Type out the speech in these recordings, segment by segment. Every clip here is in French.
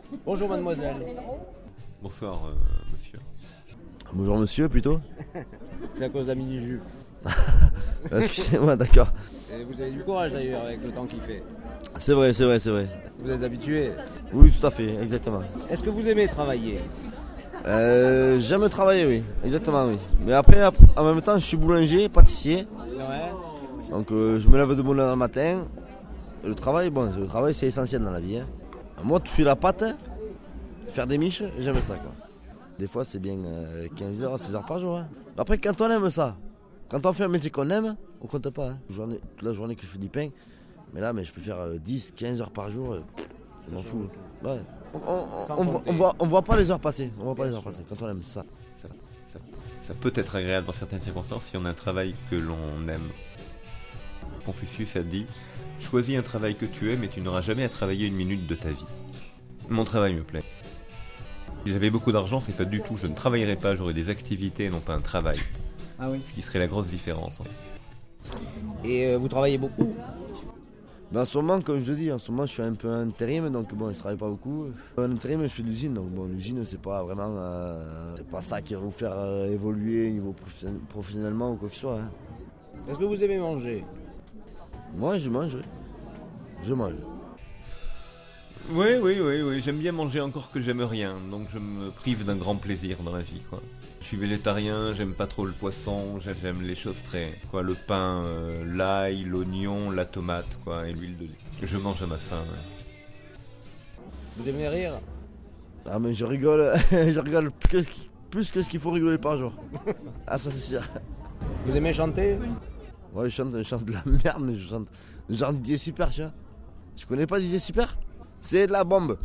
Bonjour mademoiselle. Bonsoir, monsieur. Bonjour monsieur, plutôt. C'est à cause de la mini-jupe. Excusez-moi, d'accord. Et vous avez du courage d'ailleurs avec le temps qu'il fait. C'est vrai. Vous êtes habitué. Oui, tout à fait, exactement. Est-ce que vous aimez travailler? J'aime travailler, oui, exactement, oui. Mais après, en même temps, je suis boulanger, pâtissier. Ouais. Donc je me lève de bonne heure le matin. Le travail, c'est essentiel dans la vie. Hein. Moi, toucher la pâte, faire des miches, j'aime ça, quoi. Des fois, c'est bien 15 heures, 16 heures par jour. Hein. Après, quand on aime ça, quand on fait un métier qu'on aime, on compte pas. Hein. Toute la journée que je fais du pain, mais là, je peux faire 10, 15 heures par jour. Je m'en fous. Ouais. On voit pas les heures passer. On voit pas les heures passer quand on aime ça. Ça peut être agréable dans certaines circonstances si on a un travail que l'on aime. Confucius a dit « Choisis un travail que tu aimes et tu n'auras jamais à travailler une minute de ta vie. » Mon travail me plaît. Si j'avais beaucoup d'argent, c'est pas du tout. Je ne travaillerais pas, j'aurais des activités et non pas un travail. Ah oui. Ce qui serait la grosse différence. En fait. Et vous travaillez beaucoup? En ce moment, comme je dis, je suis un peu intérim, donc bon, je travaille pas beaucoup. En intérim, je fais de l'usine, donc bon, l'usine, c'est pas vraiment, c'est pas ça qui va vous faire évoluer au niveau professionnellement ou quoi que ce soit. Hein. Est-ce que vous aimez manger? Moi, je mange. Je mange. Oui, j'aime bien manger encore que j'aime rien, donc je me prive d'un grand plaisir dans la vie, quoi. Je suis végétarien, j'aime pas trop le poisson, j'aime les choses très, quoi, le pain, l'ail, l'oignon, la tomate, quoi, et l'huile d'olive. Je mange à ma faim. Ouais. Vous aimez rire? Ah mais je rigole, je rigole plus que ce qu'il faut rigoler par jour. Ah ça c'est sûr. Vous aimez chanter? Ouais, je chante de la merde, mais je chante genre Didier Super, tu vois. Tu connais pas Didier Super? C'est de la bombe.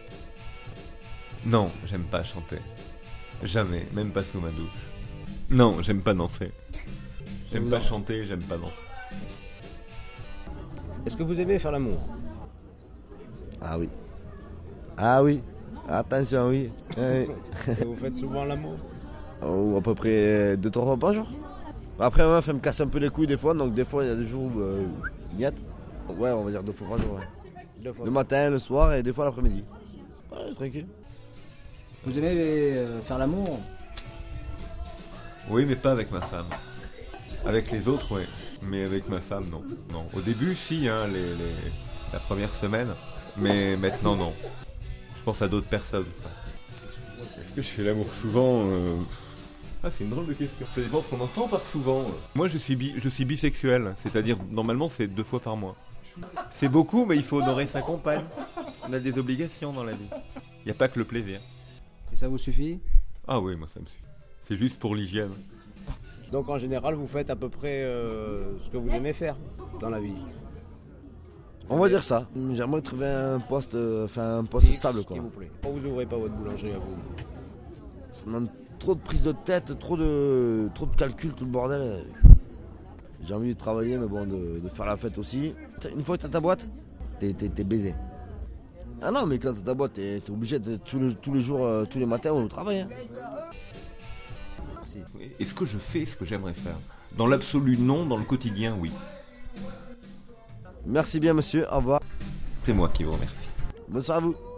Non, j'aime pas chanter. Jamais, même pas sous ma douche. Non, j'aime pas danser. J'aime pas chanter, j'aime pas danser. Est-ce que vous aimez faire l'amour? Ah oui. Ah oui. Attention, oui. Et vous faites souvent l'amour? Oh, à peu près 2-3 fois par jour. Après, ma meuf, elle me casse un peu les couilles des fois, donc des fois, il y a des jours où niet. Ouais, on va dire 2 fois par jour. Ouais. 2 fois. Le matin, le soir et des fois l'après-midi. Ouais, tranquille. Vous aimez faire l'amour? Oui, mais pas avec ma femme. Avec les autres, oui. Mais avec ma femme, non. Non. Au début, si, hein, la première semaine. Mais maintenant, non. Je pense à d'autres personnes. Est-ce que je fais l'amour souvent Ah, c'est une drôle de question. Ça dépend ce qu'on entend par souvent. Moi, je suis bisexuel. C'est-à-dire, normalement, c'est 2 fois par mois. C'est beaucoup, mais il faut honorer sa compagne. On a des obligations dans la vie. Il n'y a pas que le plaisir. Et ça vous suffit? Ah oui, moi ça me suffit. C'est juste pour l'hygiène. Donc en général, vous faites à peu près ce que vous aimez faire dans la vie. On va dire ça. J'aimerais trouver un poste stable, quoi. S'il vous plaît. Pourquoi vous n'ouvrez pas votre boulangerie à vous? Ça demande trop de prise de tête, trop de calculs, tout le bordel. J'ai envie de travailler, mais bon, de faire la fête aussi. Une fois que t'as ta boîte, t'es baisé. Ah non, mais quand t'as ta boîte, t'es obligé d'être tous les jours, tous les matins au travail. Hein. Merci. Est-ce que je fais ce que j'aimerais faire? Dans l'absolu, non. Dans le quotidien, oui. Merci bien, monsieur. Au revoir. C'est moi qui vous remercie. Bonsoir à vous.